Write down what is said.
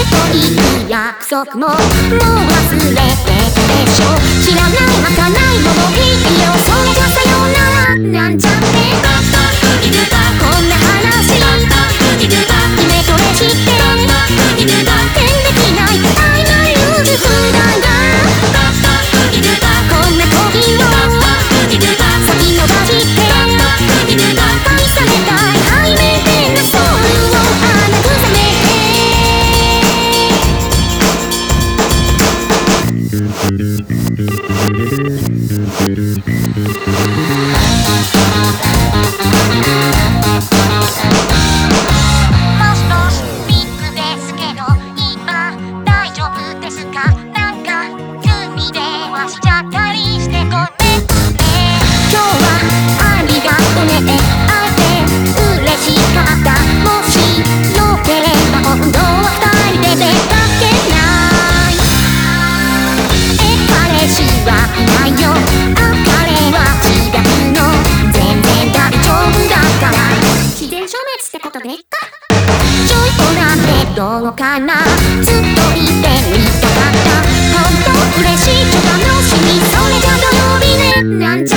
という約束ももう忘れてたでしょ。知らない儚いものいいよ、それじゃさよならなんちゃって。こんな話夢とれ知って全然できない愛の憂鬱だが、こんな時を先延ばして愛されたい背面でのソウルを慰めどうかな、ずっといてみたかった。本当嬉しいと楽しみ、それじゃ土曜日ねなんちゃ